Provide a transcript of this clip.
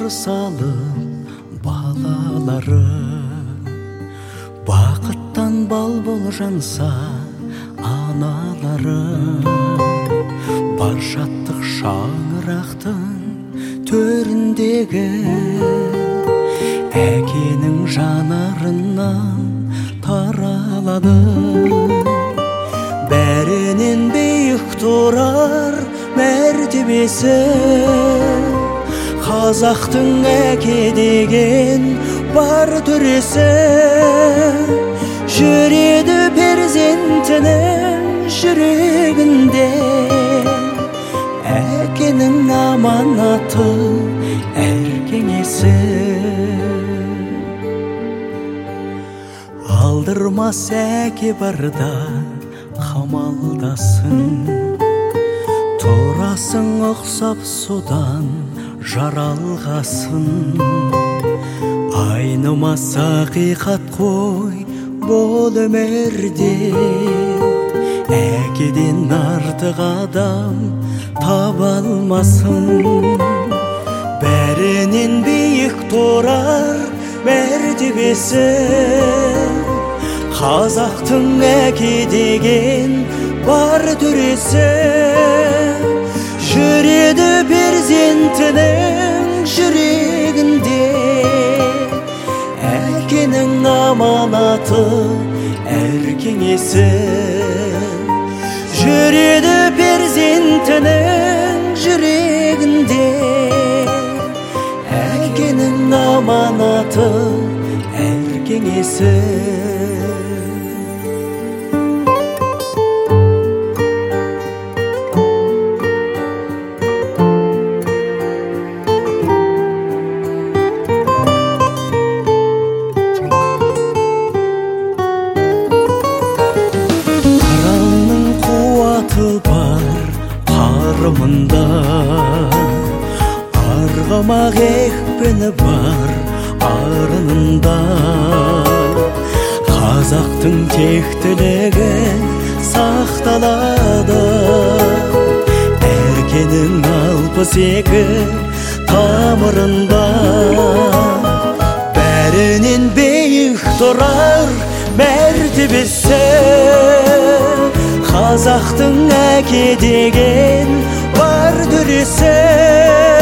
салып балалары, бақыттан бал бол жанса аналары. Бар шаттық шаңырақтың төріндегі, әкенің жанарынан таралады. Бәрінен биік тұрар мәртебесі, қазақтың әке деген бар төресі. Жүреді перзентінің жүрегінде, әкенің аманаты әр кеңесі. Алдырмас әке барда қамалдасын, тұрасың ұқсап судан жаралғасын. Айнымас ақиқат қой бұл өмірде, әкеден артық адам таба алмасын. Бәрінен биік тұрар мәртебесі, қазақтың әке деген бар төресі. Жүреді перзентінің жүрегінде, әкенің аманаты әр кеңесі. Жүреді перзентінің жүрегінде, әкенің аманаты әр кеңесі. Бар қарымында, арғымақ екпіні бар арынында. Қазақтың тектілігі сақталады, әкенің 62 тамырында. Бәрінен биік тұрар мәртебесі, қазақтың әке деген бар төресі.